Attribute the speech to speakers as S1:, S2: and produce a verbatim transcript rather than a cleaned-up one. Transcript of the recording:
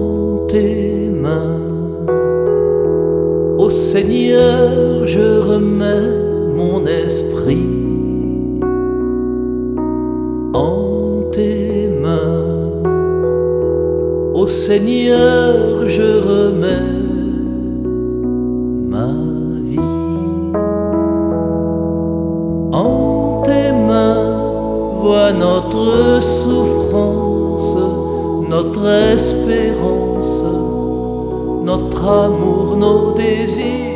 S1: En tes mains, ô Seigneur, je remets mon esprit. En tes mains, ô Seigneur, je remets ma vie. En tes mains, vois notre souffrance, notre espérance, notre amour, nos désirs.